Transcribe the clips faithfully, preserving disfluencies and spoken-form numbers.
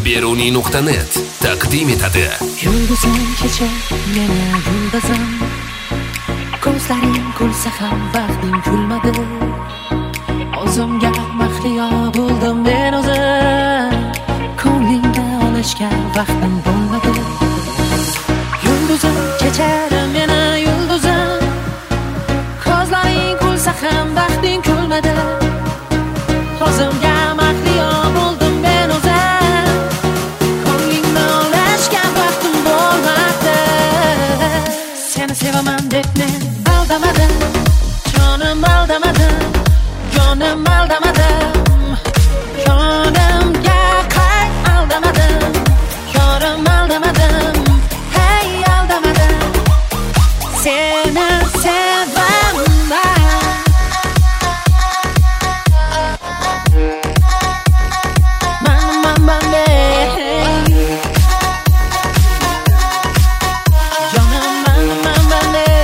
Beruniy nuqta net taqdim etadi. Yulduzim kecha yana yulduzim, ko'zlaring kulsa ham baxting kulmadi. O'zimga mahliyo bo'ldim men o'zim, ko'nglingda olishga vaqtim bo'lmadi. Yulduzim kecharim yana yulduzim, ko'zlaring kulsa ham baxting kulmadi. O'zimga mahliyo bo'ldim men o'zim, ko'nglingda olishga vaqtim bo'lmadi. Seni sevaman deb men aldamadim, jonim aldamadim, jonim aldamadim, jonimga qay aldamadim, jonim aldamadim, hey aldamadim. Seni sevaman, man man man hey, jonim man man man hey.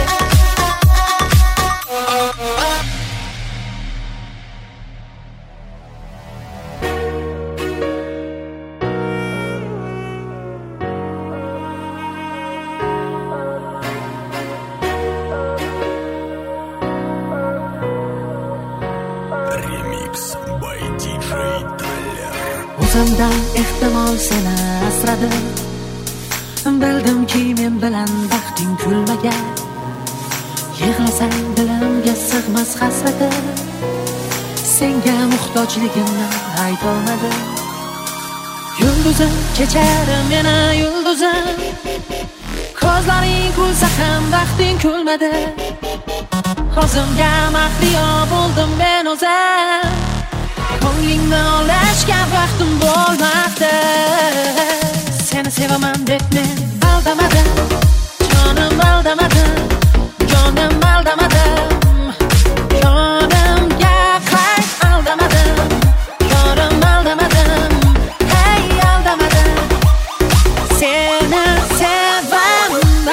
Remix by ди джей Tyler. O'zimdan ehtimol seni asradim, bildimki men bilan baxting kulmagan. Yig'lasang dilimga sig'mas hasratim, senga muhtojligimni aytolmadim. Yulduzim kecharim yana yulduzim, ko'zlaring kulsa ham baxting kulmadi. O'zimga mahliyo bo'ldim men o'zim, ko'nglingni olishga vaqtim bo'lmadi. Seni sevaman deb men aldamadim, jonim aldamadim, jonim aldamadim, jonimga qay aldamadim, jonim aldamadim, hey aldamadim. Seni sevaman,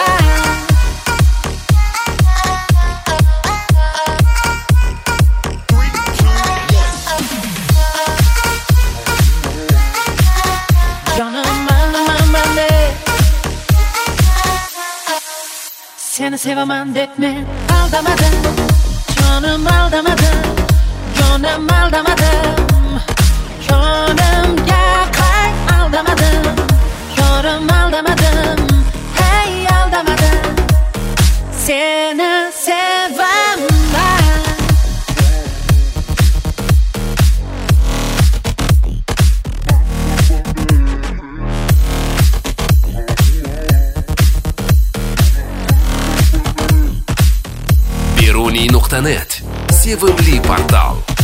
seni sevaman deb men aldamadim, jonim aldamadim, jonim aldamadim, jonimga qay aldamadim, jonim aldamadim, hey aldamadim. Seni sevaman. Beruniy nuqta net sevimli portal.